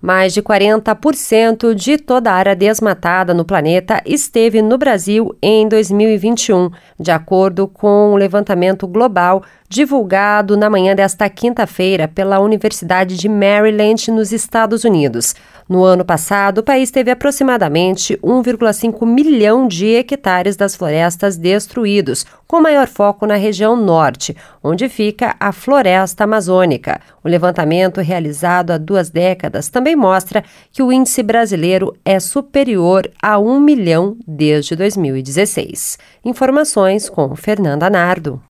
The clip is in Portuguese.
Mais de 40% de toda a área desmatada no planeta esteve no Brasil em 2021, de acordo com o levantamento global divulgado na manhã desta quinta-feira pela Universidade de Maryland, nos Estados Unidos. No ano passado, o país teve aproximadamente 1,5 milhão de hectares das florestas destruídos, com maior foco na região norte, onde fica a floresta amazônica. O levantamento realizado há 2 décadas também mostra que o índice brasileiro é superior a 1 milhão desde 2016. Informações com Fernanda Nardo.